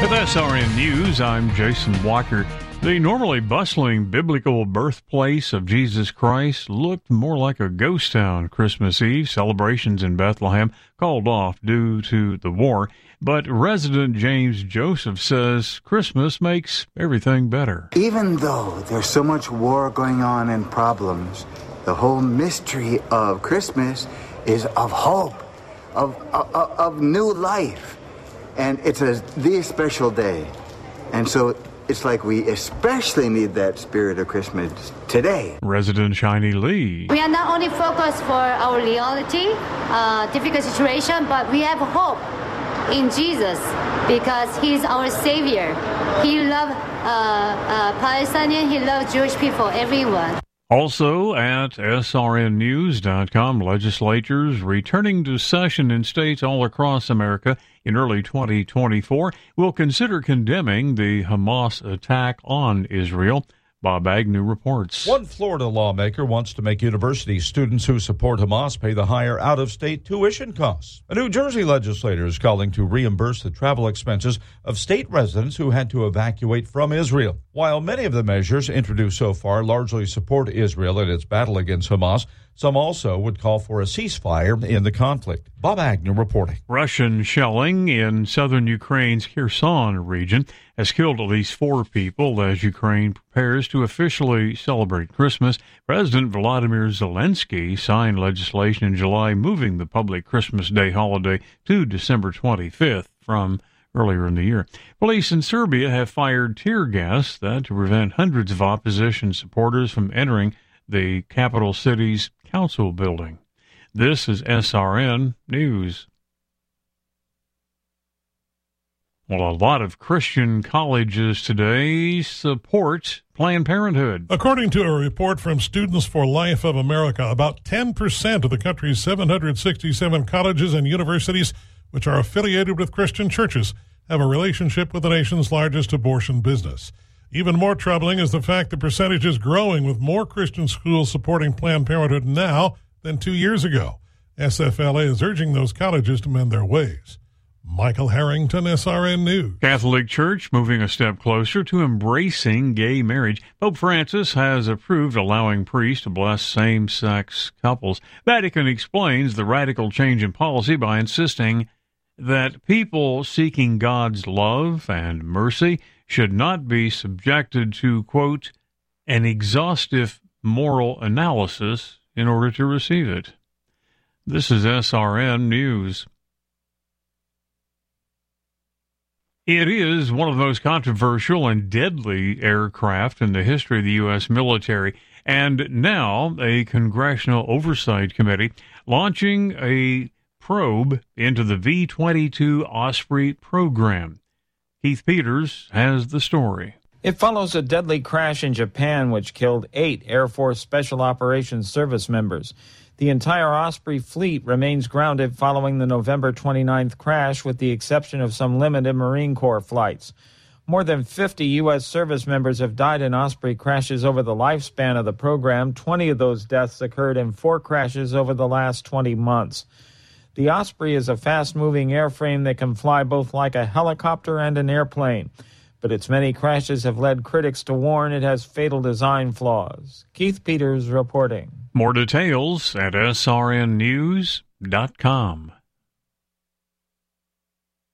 With SRN News, I'm Jason Walker. The normally bustling biblical birthplace of Jesus Christ looked more like a ghost town Christmas Eve. Celebrations in Bethlehem called off due to the war, but resident James Joseph says Christmas makes everything better. Even though there's so much war going on and problems, the whole mystery of Christmas is of hope, of new life. And it's the special day. And so it's like we especially need that spirit of Christmas today. Resident Shiny Lee. We are not only focused for our reality, difficult situation, but we have hope in Jesus because He's our Savior. He loves Palestinians, He loves Jewish people, everyone. Also at srnnews.com, legislatures returning to session in states all across America in early 2024 will consider condemning the Hamas attack on Israel. Bob Agnew reports. One Florida lawmaker wants to make university students who support Hamas pay the higher out-of-state tuition costs. A New Jersey legislator is calling to reimburse the travel expenses of state residents who had to evacuate from Israel. While many of the measures introduced so far largely support Israel in its battle against Hamas, some also would call for a ceasefire in the conflict. Bob Agnew reporting. Russian shelling in southern Ukraine's Kherson region has killed at least 4 people as Ukraine prepares to officially celebrate Christmas. President Volodymyr Zelensky signed legislation in July moving the public Christmas Day holiday to December 25th from earlier in the year. Police in Serbia have fired tear gas to prevent hundreds of opposition supporters from entering the capital city's council building. This is SRN News. Well, a lot of Christian colleges today support Planned Parenthood. According to a report from Students for Life of America, about 10% of the country's 767 colleges and universities, which are affiliated with Christian churches, have a relationship with the nation's largest abortion business. Even more troubling is the fact the percentage is growing, with more Christian schools supporting Planned Parenthood now than 2 years ago. SFLA is urging those colleges to mend their ways. Michael Harrington, SRN News. Catholic Church moving a step closer to embracing gay marriage. Pope Francis has approved allowing priests to bless same-sex couples. Vatican explains the radical change in policy by insisting that people seeking God's love and mercy should not be subjected to, quote, an exhaustive moral analysis in order to receive it. This is SRN News. It is one of the most controversial and deadly aircraft in the history of the U.S. military, and now a Congressional Oversight Committee launching a probe into the V-22 Osprey program. Keith Peters has the story. It follows a deadly crash in Japan which killed 8 Air Force Special Operations Service members. The entire Osprey fleet remains grounded following the November 29th crash, with the exception of some limited Marine Corps flights. More than 50 U.S. service members have died in Osprey crashes over the lifespan of the program. 20 of those deaths occurred in 4 crashes over the last 20 months. The Osprey is a fast-moving airframe that can fly both like a helicopter and an airplane. But its many crashes have led critics to warn it has fatal design flaws. Keith Peters reporting. More details at srnnews.com.